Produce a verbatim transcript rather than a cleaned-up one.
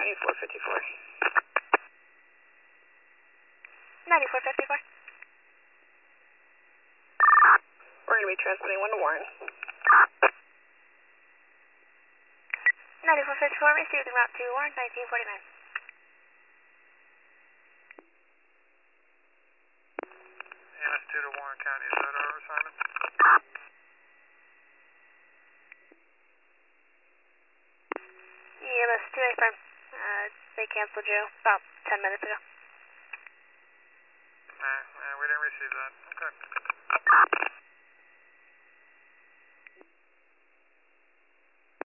ninety-four fifty-four. ninety-four fifty-four. We're going to be transmitting one to Warren. ninety-four fifty-four, received en route to Warren, nineteen forty-nine. E M S two to Warren County, is that our assignment? E M S two, affirm. Uh, they canceled you about ten minutes ago. Nah, nah, we didn't receive that. Okay.